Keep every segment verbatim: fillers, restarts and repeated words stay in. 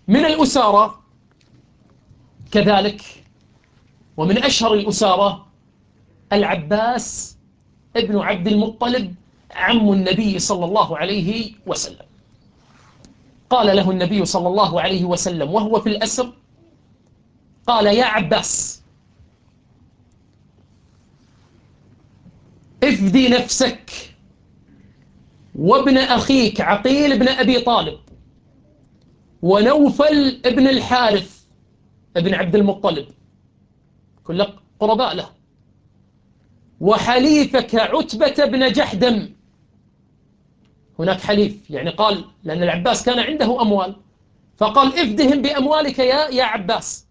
من الأسارة كذلك، ومن أشهر الأسارة العباس ابن عبد المطلب عم النبي صلى الله عليه وسلم. قال له النبي صلى الله عليه وسلم وهو في الأسر، قال: يا عباس، افدي نفسك وابن أخيك عقيل بن أبي طالب ونوفل ابن الحارث ابن عبد المطلب، كل قرباء له، وحليفك عتبة بن جحدم. هناك حليف، يعني قال لأن العباس كان عنده أموال، فقال: افدهم بأموالك يا يا عباس.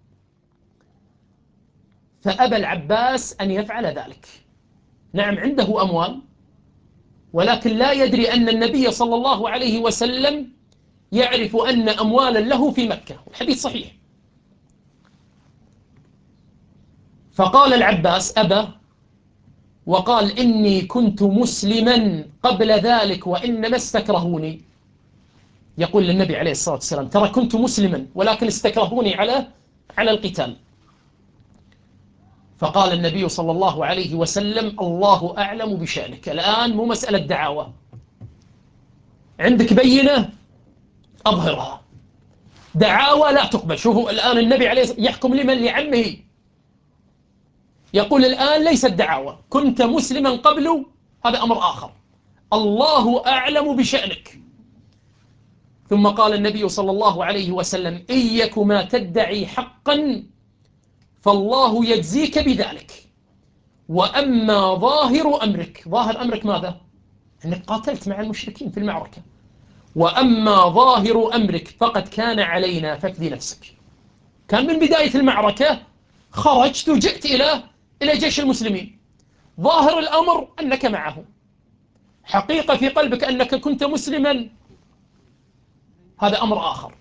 فأبى العباس أن يفعل ذلك. نعم عنده أموال، ولكن لا يدري أن النبي صلى الله عليه وسلم يعرف أن أموالا له في مكة، الحديث صحيح. فقال العباس أبى، وقال: إني كنت مسلما قبل ذلك وإنما استكرهوني. يقول للنبي عليه الصلاة والسلام: ترى كنت مسلما ولكن استكرهوني على على القتال. فقال النبي صلى الله عليه وسلم: الله أعلم بشأنك، الآن مو مسألة دعاوى، عندك بينة أظهرها، دعاوى لا تقبل. شوفوا الآن النبي عليه الصلاة والسلام يحكم لمن؟ لعمه. يقول الآن ليست دعاوى، كنت مسلما قبل، هذا أمر آخر، الله أعلم بشأنك. ثم قال النبي صلى الله عليه وسلم: إيكما تدعي حقا فالله يجزيك بذلك، وأما ظاهر أمرك، ظاهر أمرك ماذا؟ أنك قاتلت مع المشركين في المعركة، وأما ظاهر أمرك فقد كان علينا فافدي نفسك. كان من بداية المعركة خرجت وجئت إلى إلى جيش المسلمين، ظاهر الأمر أنك معه، حقيقة في قلبك أنك كنت مسلما، هذا أمر آخر.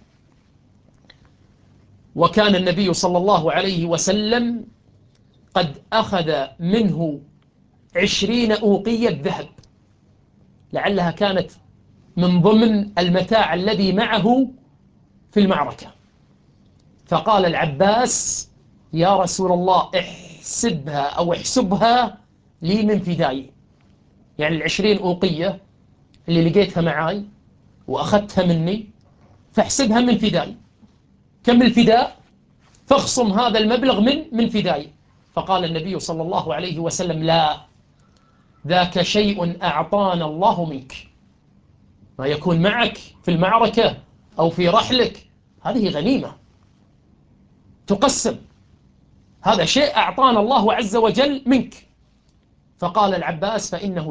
وكان النبي صلى الله عليه وسلم قد أخذ منه عشرين أوقية ذهب، لعلها كانت من ضمن المتاع الذي معه في المعركة. فقال العباس: يا رسول الله احسبها أو احسبها لي من فداي، يعني العشرين أوقية اللي لقيتها معاي وأخذتها مني، فاحسبها من فداي، كم الفداء؟ فاخصم هذا المبلغ من من فداي. فقال النبي صلى الله عليه وسلم: لا، ذاك شيء أعطانا الله منك. ما يكون معك في المعركة أو في رحلك هذه غنيمة تقسم، هذا شيء أعطانا الله عز وجل منك. فقال العباس: فإنه